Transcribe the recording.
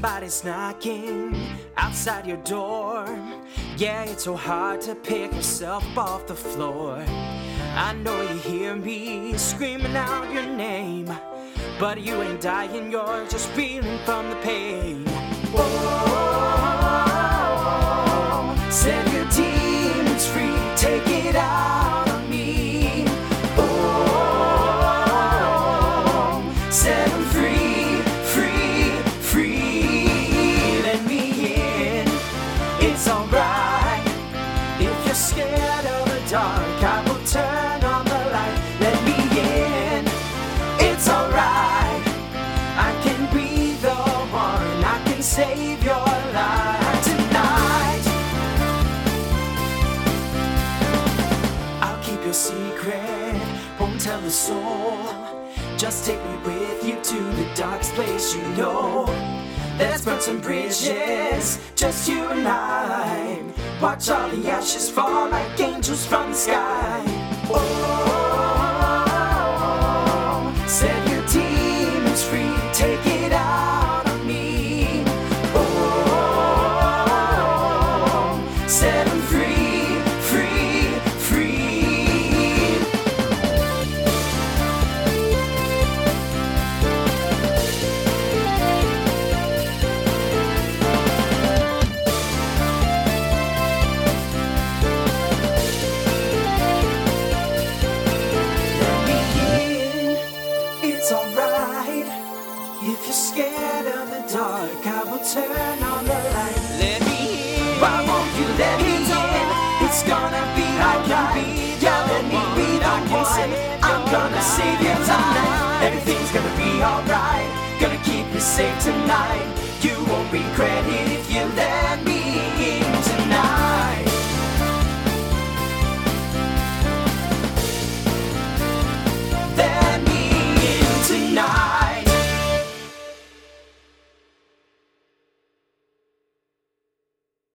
Somebody's knocking outside your door. Yeah, it's so hard to pick yourself up off the floor. I know you hear me screaming out your name, but you ain't dying, you're just feeling from the pain. Oh, set your demons free, take it out on me. Oh, set them free, free, free. Let me in, it's alright. If you're scared of the dark, I will turn on the light. Let me in, it's alright. I can be the one, I can save your life tonight. I'll keep your secret, won't tell a soul. Just take me with you to the darkest place you know. Let's burn some bridges, just you and I. Watch all the ashes fall like angels from the sky. Oh, set your demons free, take it out on me. Oh, set them free, free, free. It's alright. If you're scared of the dark, I will turn on the light. Let me in. Why won't you let me in? It's gonna be alright. Yeah, let me be the one. I'm gonna save you tonight. Everything's gonna be alright. Gonna keep you safe tonight. You won't regret it if you let me